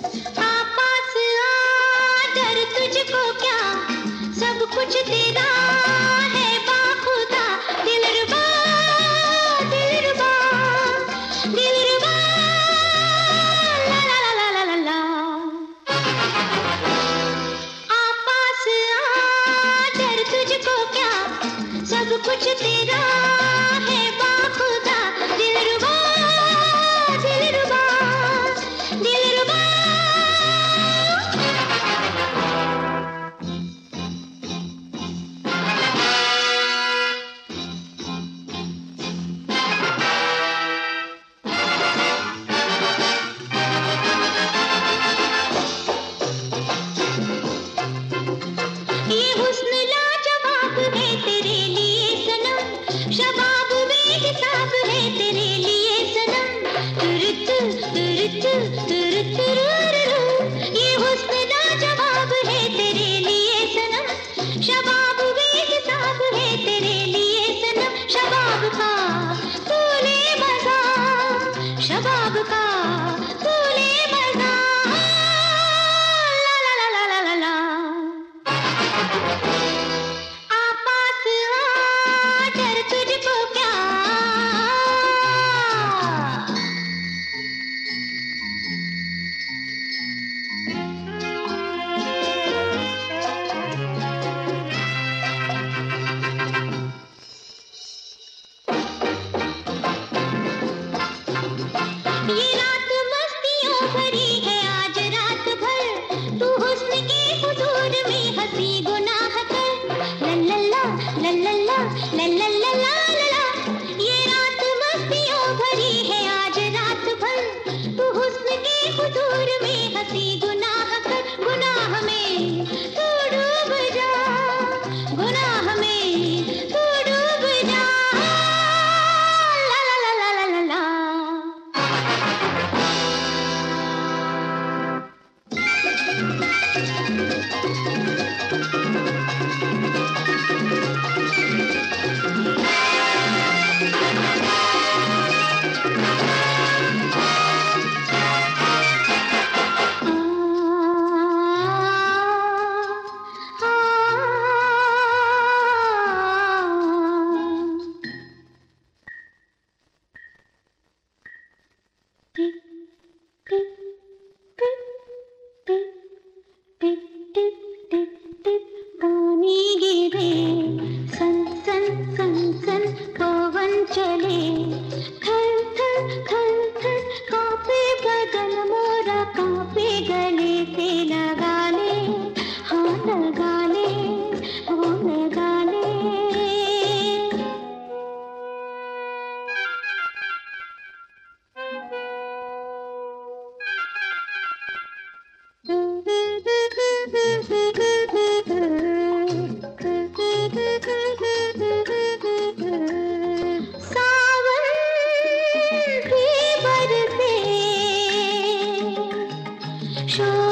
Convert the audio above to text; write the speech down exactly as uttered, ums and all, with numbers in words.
पास आ, डर तुझको क्या, सब कुछ तेरा है बाखुदा। दिलरुबा दिलरुबा दिलरुबा ला ला ला ला ला ला ला। आ पास आ, डर तुझको क्या, सब कुछ तेरा है बाखुदा। दिलरुबा दिलरुबा दिलरुबा। ये हुस्न लाजवाब है तेरे लिए सनम, शबाब बेहिसाब है तेरे लिए सनम। तुरुत तुरुत तुरुत तुरुरु। ये हुस्न लाजवाब है तेरे लिए सनम, शबाब बेहिसाब है तेरे लिए सनम। शबाब का तू ले मजा, शबाब का तू ले मजा। ला ला ला ला ला ला ला। आ पास आ, डर तुझको क्या। ये रात मस्तियों भरी है आज रात भर, तू हुस्न के हुजूर में हंसी गुनाह कर। लल्लल्ला लल्लल्ला लल्लल्ला ला ला ला। ये रात मस्तियों भरी है आज रात भर, तू हुस्न के हुजूर में हंसी गुनाह कर। गुनाह में तू डूब जा, गुनाह में तू डूब जा। ला ला ला ला ला ला ला। पानी गिरे सन सन सन सन, पवन चले थर थर थर थर। कांपे बदन मोरा, कांपे गले से लगा ले, हाँ लगा ले, हाँ लगा ले। सावन भी बरसे, शोर